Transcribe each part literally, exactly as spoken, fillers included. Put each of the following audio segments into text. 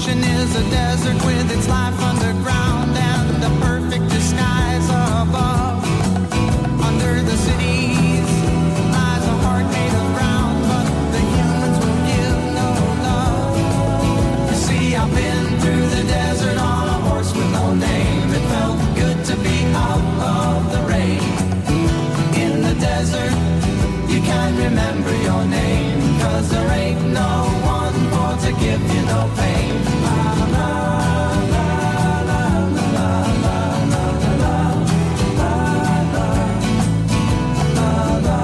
ocean is a desert with its life underground and a perfect disguise above. Under the cities lies a heart made of ground, but the humans will give no love. You see, I've been through the desert on a horse with no name. It felt good to be out of the rain. In the desert, you can't remember your name, 'cause there ain't no one for to give you no pain. La, la, la, la, la, la, la, la, la, la, la, la, la,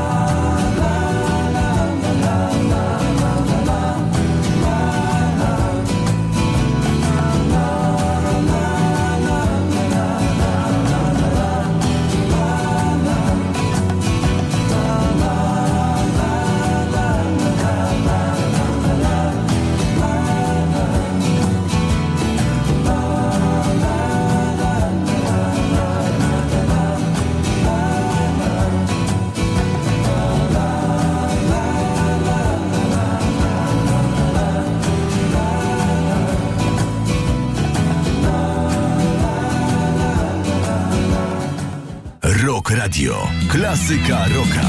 Rock Radio. Klasyka rocka.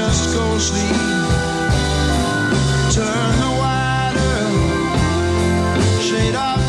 just go sleep. Turn the wider shade of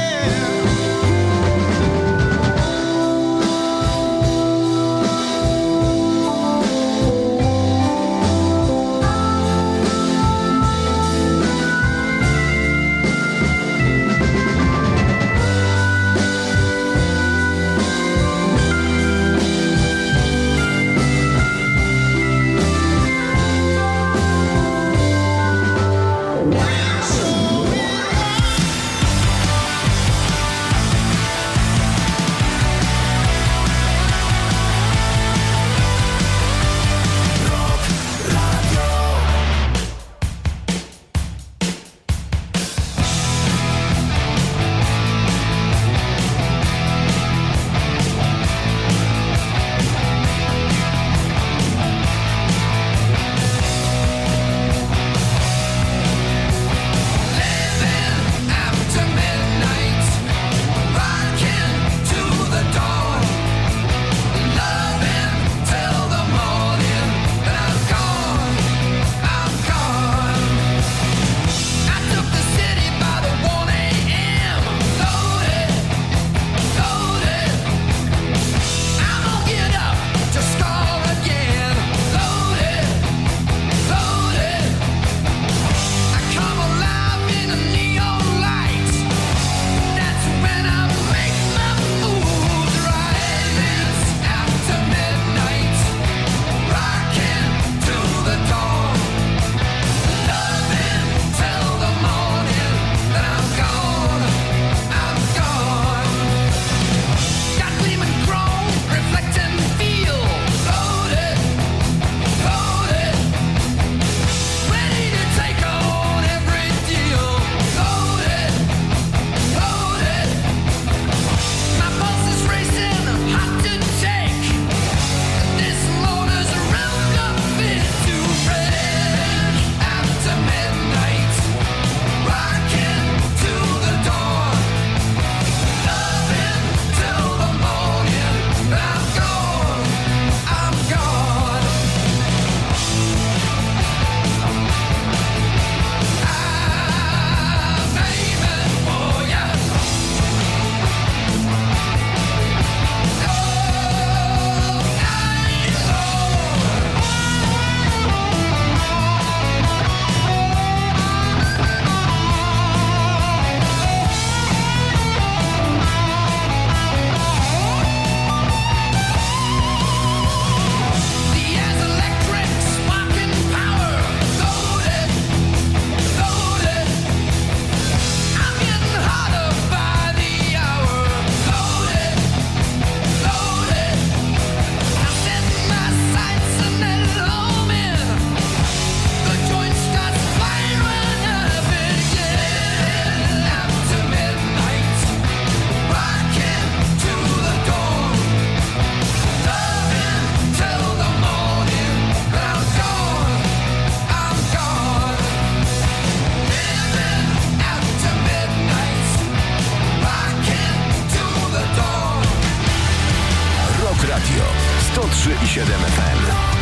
sto trzy i siedem F M.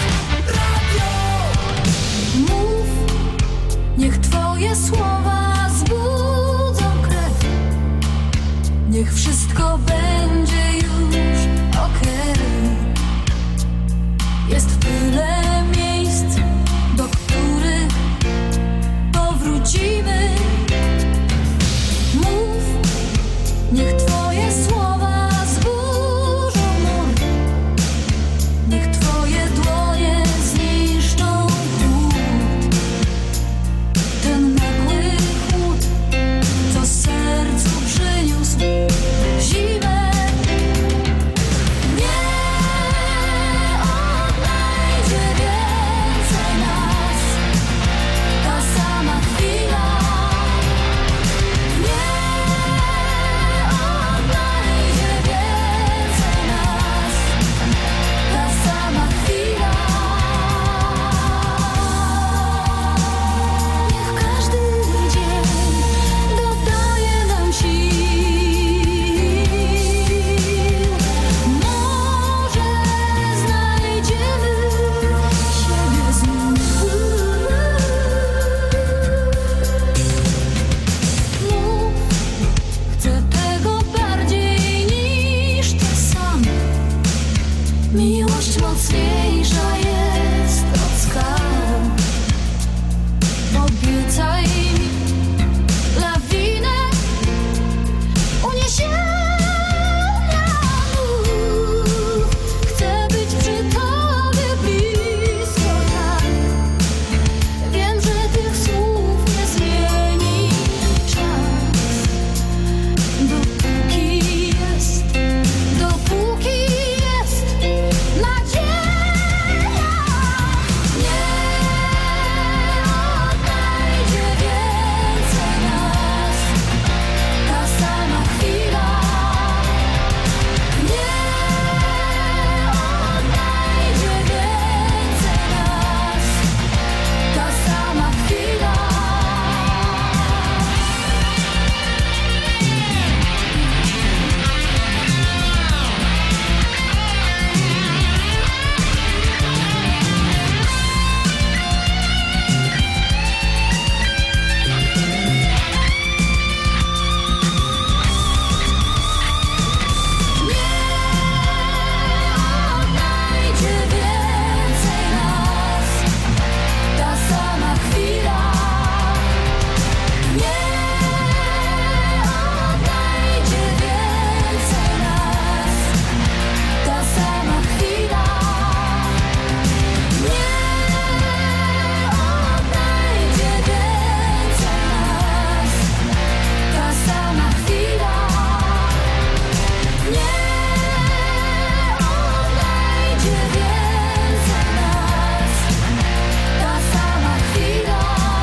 Mów, niech twoje słowa zbudzą krew. Niech wszystko będzie już okej. Jest tyle miejsc, do których powrócimy. Mów, niech twoje słowa zburzą mur. Niech twoje dłonie zniszczą chłód. Ten nagły chłód, co sercu przyniósł zimę. Nie odnajdzie więcej nas ta sama chwila. Nie odnajdzie mocniejsza jest od skał. Obiecaj mi lawinę uniesienia mów. Chcę być przy tobie blisko tak. Wiem, że tych słów nie zmieni czas. Dopóki jest, dopóki jest nadzieja, nie odnajdzie więcej nas. Ta sama chwila, nie odnajdzie więcej nas. Ta sama chwila. Odnajdzie więcej nas. Ta sama chwila. Nie odnajdzie więcej nas. Ta sama chwila. Nie odnajdzie więcej nas. Ta sama chwila. Nie odnajdzie więcej nas. Ta sama chwila.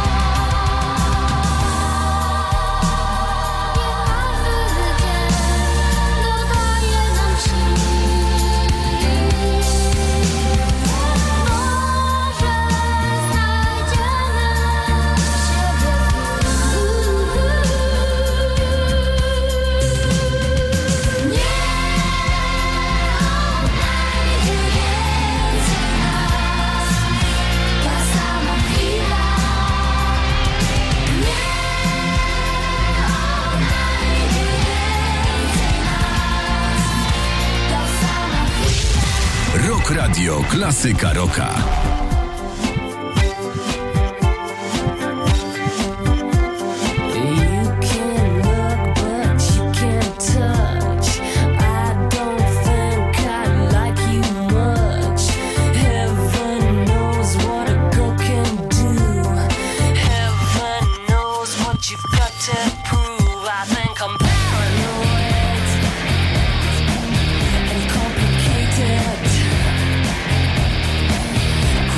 Dodaje nam sił. Może znajdziemy siebie Nie odnajdzie więcej nas. Ta sama chwila. Nie odnajdzie więcej nas. Ta sama chwila. Rock Radio Klasyka Rocka. You can look, but you can't touch. I don't think I like you much. Heaven knows what a girl can do. Heaven knows what you've got to prove. I think I'm paranoid and complicated.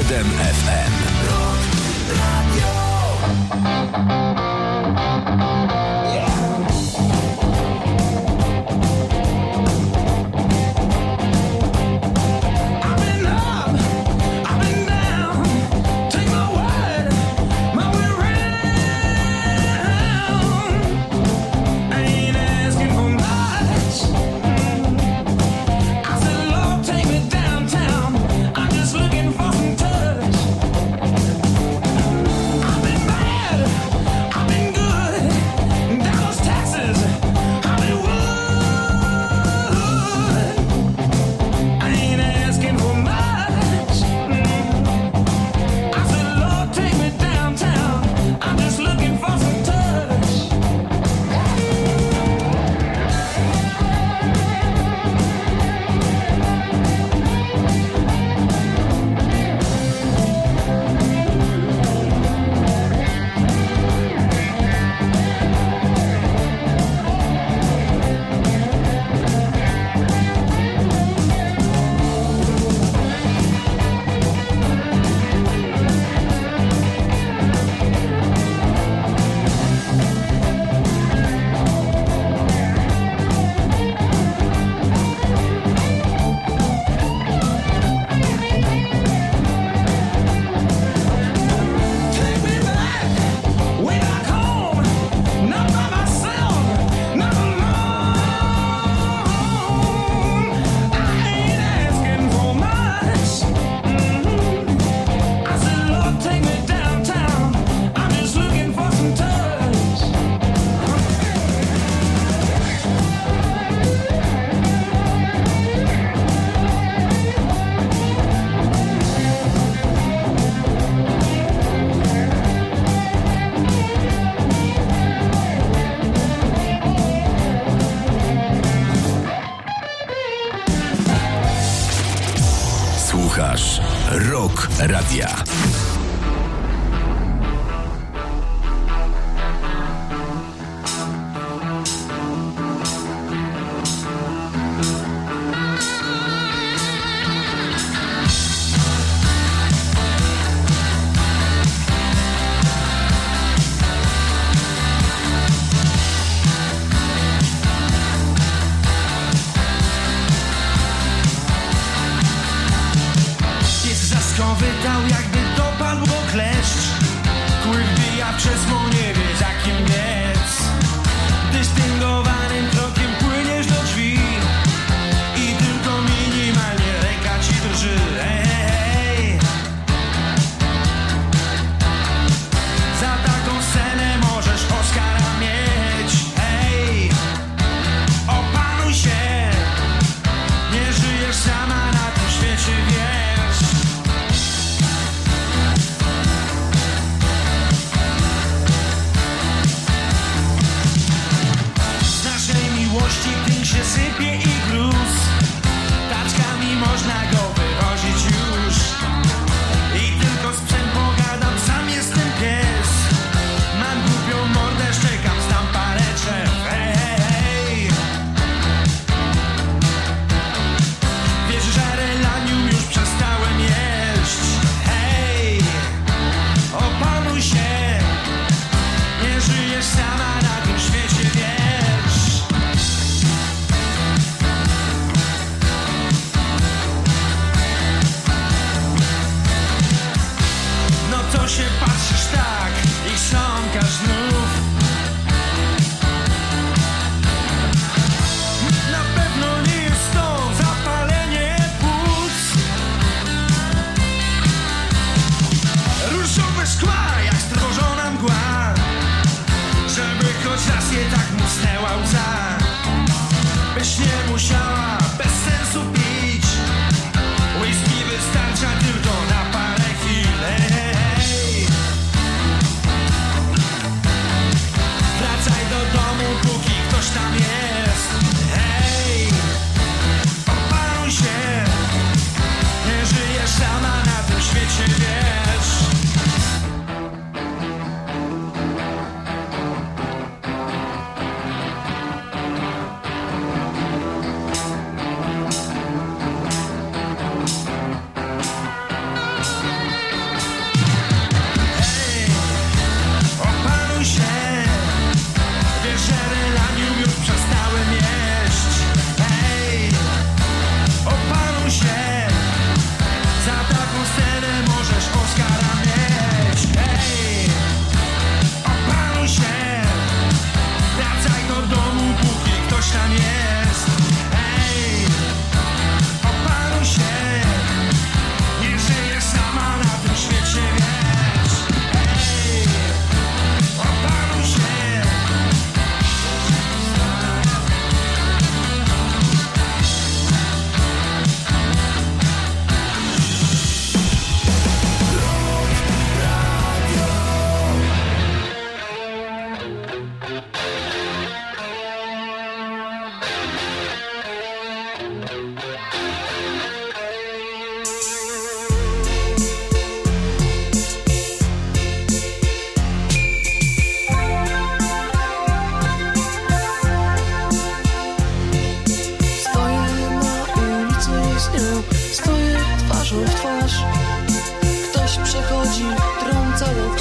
siedem F M. Słuchasz Rock Radia. Wydał jakby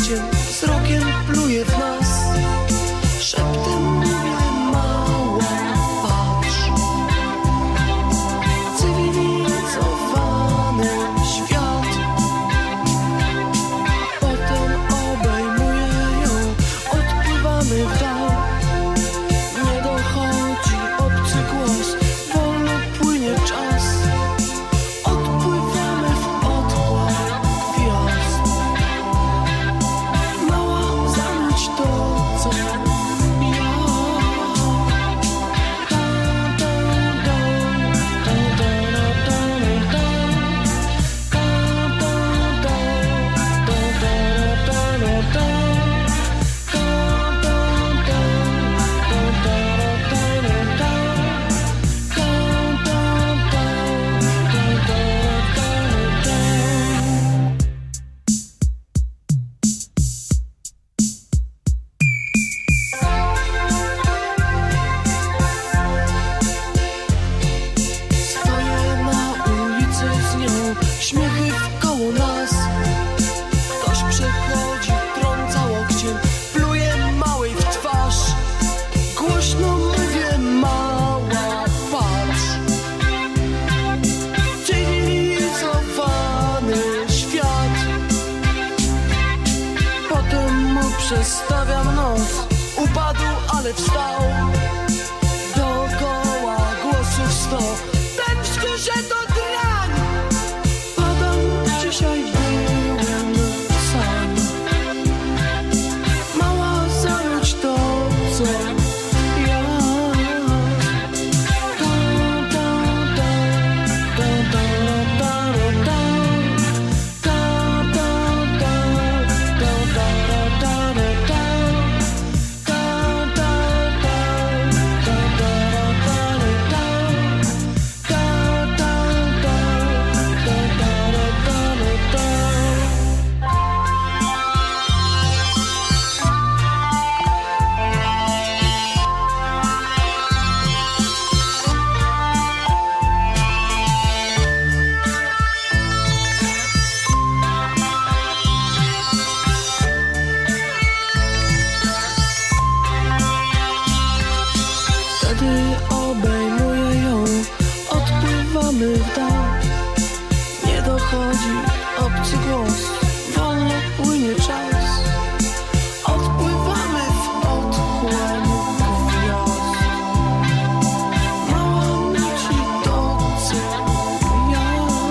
łokciem, wzrokiem pluje w nas. Szeptem mówię, mała, patrz. Cywilizowany świat. Potem obejmuję ją, odpływamy w dal. Nie dochodzi obcy głos, wolno płynie czas. Odpływamy w otchłań gwiazd. Mała, zanudź to, co ja. Stoję na ulicy z nią, śmiechy wkoło nas. Ktoś przechodzi, trąca łokciem, pluje małej w twarz. Głośno mówię, mała, patrz. Cywilizowany świat. Potem mu przestawiam nos. Upadł, ale wstał. Dookoła głosów sto. Ten w skórze to drań. Padam, dzisiaj byłem sam. Mała, zanudź to, co ja. Da, da, da, da, da, da, da. Da, da, da, da, da, da, da, da. Da, da, da, da, da, da, da. Da, da, da, da, da, da, da. Wtedy obejmuję ją, odpływamy w dal. Nie dochodzi obcy głos, wolno płynie czas. Odpływamy w otchłań gwiazd. Mała nuci to, co ja.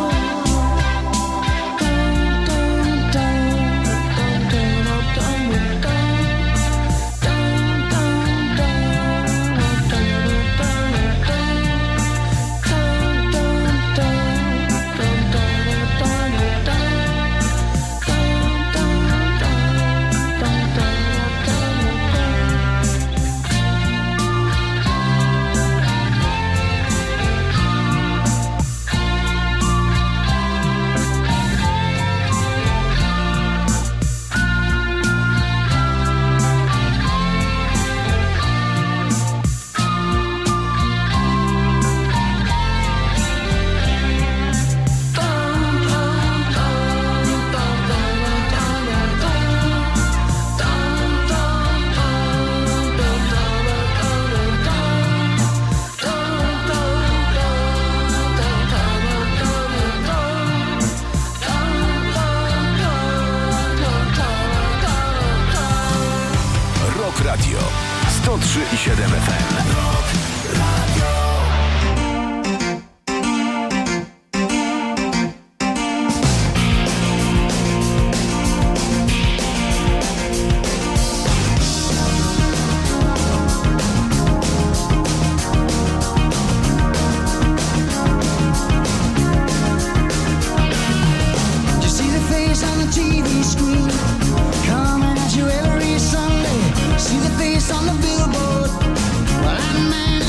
Dum, dum, dum, dum, dum, dum, dum. Rock Radio sto trzy i siedem F M. Rock Radio. You see the face on the T V screen, coming at you every Sunday. See the face on the billboard. Well, that man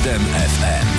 siedem F M.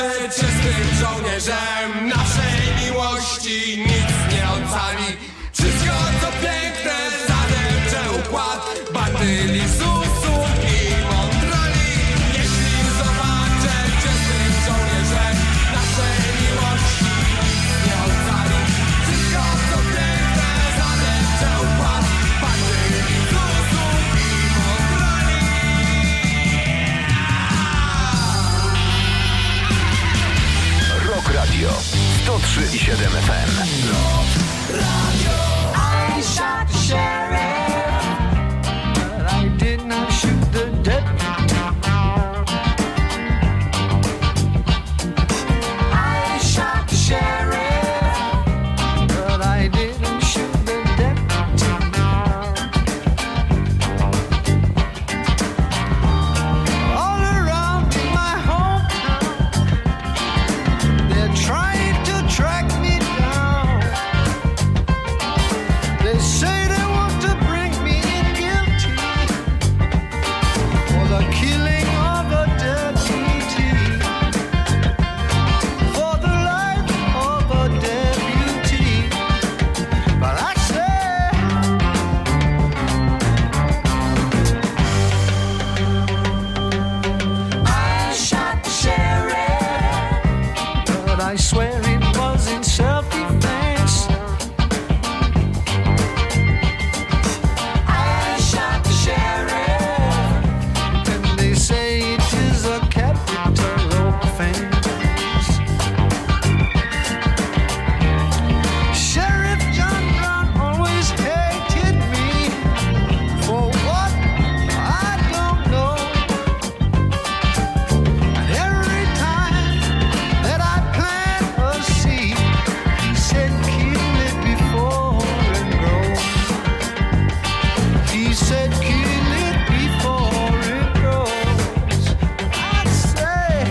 czystym żołnierzem naszej miłości nic nie ocali. Wszystko co piękne zadepcze układ batyli, susów i mądrali. Jeśli zobaczę czystym żołnierzem naszej miłości nic nie ocali. Wszystko co piękne zadepcze układ batyli, susów i mądrali. Rock Radio sto trzy i siedem F M. I shot the sheriff, but I did not shoot the deputy. I shot the sheriff, but I didn't shoot the deputy. All around in my hometown, they're trying to track me down. They say they want to bring me in guilty for the killing of a deputy, for the life of a deputy. But I say, I shot the sheriff, but I swear it was in self-defense. I shot the sheriff, and they say it is a capital offense. Sheriff John Brown always hated me for what I don't know. And every time that I plant a seed, he said kill it before it grows. He said kill it before it grows. I'd say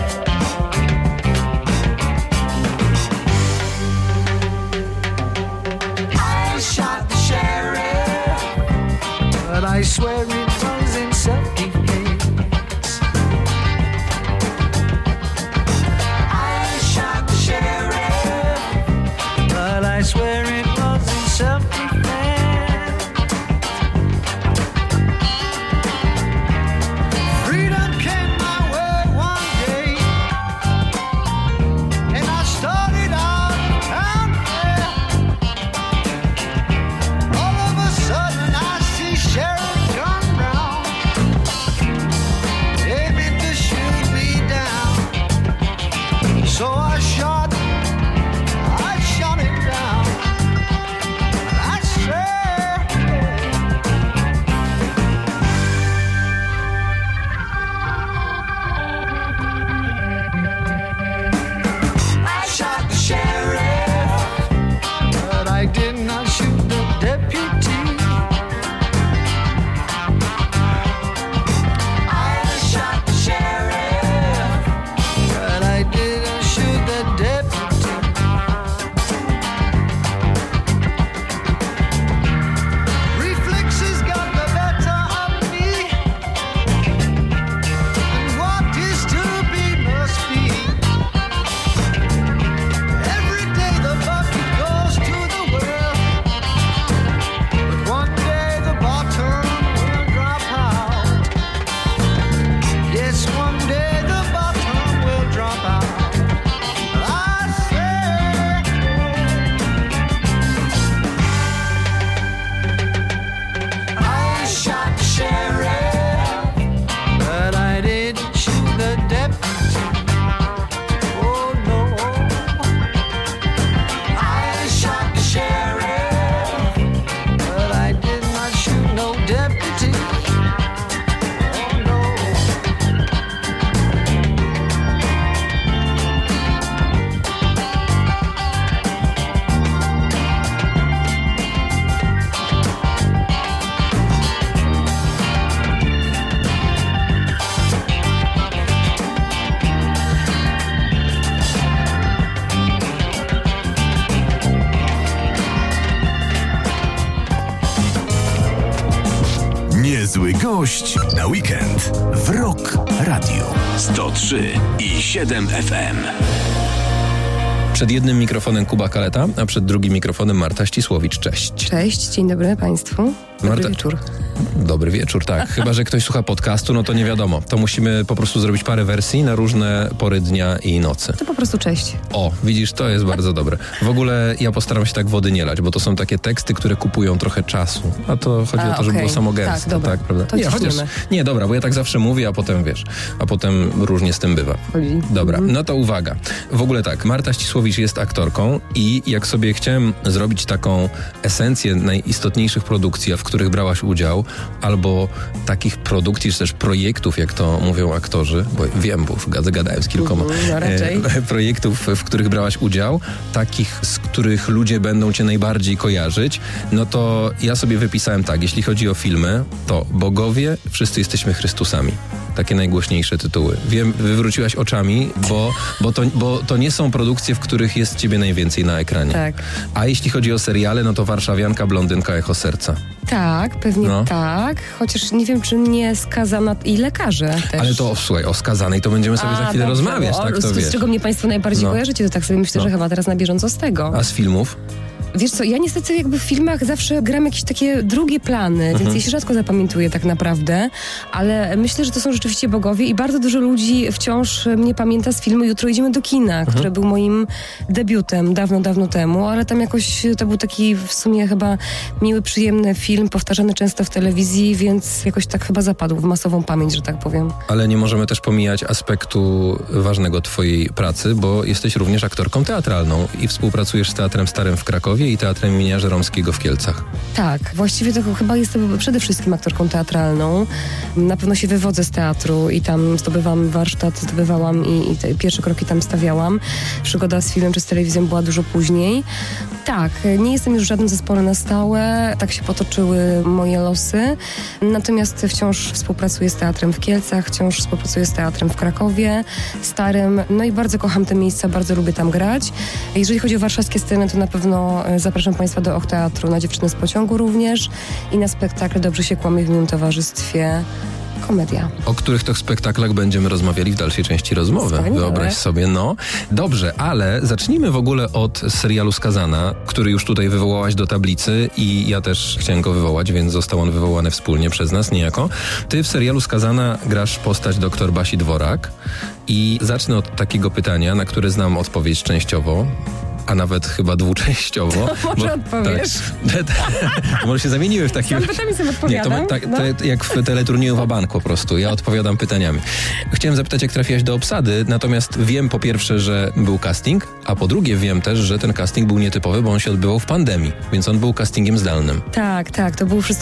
I shot the sheriff, but I swear it was in self-defense. I shot the sheriff, but I swear it was in self-defense. Freedom came my way one day, and I started out down there. All of a sudden I see Sheriff John Brown aiming to shoot me down. So I shot, I shot him down. I said, I shot the sheriff, but I did not shoot the deputy. I shot the sheriff, but I didn't shoot the deputy. Zły gość na weekend w Rock Radio. sto trzy i siedem F M. Przed jednym mikrofonem Kuba Kaleta, a przed drugim mikrofonem Marta Ścisłowicz. Cześć. Cześć, dzień dobry Państwu. Dobry Marta- wieczór. Dobry wieczór, tak. Chyba że ktoś słucha podcastu, no to nie wiadomo. To musimy po prostu zrobić parę wersji na różne pory dnia i nocy. To po prostu cześć. O, widzisz, to jest bardzo dobre. W ogóle ja postaram się tak wody nie lać, bo to są takie teksty, które kupują trochę czasu. A to chodzi A, o to, żeby okej. było samo gęste, Tak, dobra. tak, prawda? To nie, chociaż, ciśniemy. nie, dobra, bo ja tak zawsze mówię, a potem wiesz, a potem różnie z tym bywa. Chodzi. Dobra, no to uwaga. W ogóle tak, Marta Ścisłowicz jest aktorką i jak sobie chciałem zrobić taką esencję najistotniejszych produkcji, w których brałaś udział, albo takich produkcji, czy też projektów, jak to mówią aktorzy, bo wiem, bo gad- gadałem z kilkoma Mhm, no raczej. e, projektów, w których brałaś udział, takich, z których ludzie będą cię najbardziej kojarzyć, no to ja sobie wypisałem tak, jeśli chodzi o filmy, to Bogowie, wszyscy jesteśmy Chrystusami. Takie najgłośniejsze tytuły. Wiem, wywróciłaś oczami, bo, bo, to, bo to nie są produkcje, w których jest ciebie najwięcej na ekranie. Tak. A jeśli chodzi o seriale, no to Warszawianka, Blondynka, Echo Serca. Tak, pewnie No. tak. Chociaż nie wiem, czy nie skazana i lekarze też. Ale to, słuchaj, o Skazanej to będziemy sobie A, za chwilę dobrze, rozmawiać, bo tak, z, to z wiesz. czego mnie Państwo najbardziej No. kojarzycie, to tak sobie myślę, No. że chyba teraz na bieżąco z tego. A z filmów? Wiesz co, ja niestety jakby w filmach zawsze gram jakieś takie drugie plany, Mhm. więc ja się rzadko zapamiętuję tak naprawdę, ale myślę, że to są rzeczywiście bogowie i bardzo dużo ludzi wciąż mnie pamięta z filmu Jutro idziemy do kina, Mhm. który był moim debiutem dawno, dawno temu, ale tam jakoś to był taki w sumie chyba miły, przyjemny film, powtarzany często w telewizji, więc jakoś tak chyba zapadł w masową pamięć, że tak powiem. Ale nie możemy też pomijać aspektu ważnego twojej pracy, bo jesteś również aktorką teatralną i współpracujesz z Teatrem Starym w Krakowie i Teatrem imienia Żeromskiego w Kielcach. Tak, właściwie to chyba jestem przede wszystkim aktorką teatralną. Na pewno się wywodzę z teatru i tam zdobywam warsztat, zdobywałam i, i te pierwsze kroki tam stawiałam. Przygoda z filmem czy z telewizją była dużo później. Tak, nie jestem już w żadnym zespole na stałe, tak się potoczyły moje losy. Natomiast wciąż współpracuję z teatrem w Kielcach, wciąż współpracuję z teatrem w Krakowie Starym. No i bardzo kocham te miejsca, bardzo lubię tam grać. Jeżeli chodzi o warszawskie sceny, to na pewno e, zapraszam Państwa do Och Teatru, na Dziewczynę z pociągu również i na spektakl Dobrze się kłamie w miłym towarzystwie. Komedia. O których to spektaklach będziemy rozmawiali w dalszej części rozmowy. Wspaniale. Wyobraź sobie, no. Dobrze, ale zacznijmy w ogóle od serialu Skazana, który już tutaj wywołałaś do tablicy i ja też chciałem go wywołać, więc został on wywołany wspólnie przez nas niejako. Ty w serialu Skazana grasz postać doktor Basi Dworak i zacznę od takiego pytania, na które znam odpowiedź częściowo, a nawet chyba dwuczęściowo. może odpowiesz? Tak, może się zamieniły w takim... Sam pytam i sam Nie, to, odpowiadam. tak, No. to jak w teleturnieju Wabank po prostu. Ja odpowiadam pytaniami. Chciałem zapytać, jak trafiłaś do obsady, natomiast wiem po pierwsze, że był casting, a po drugie wiem też, że ten casting był nietypowy, bo on się odbywał w pandemii, więc on był castingiem zdalnym. Tak, tak, to było wszystko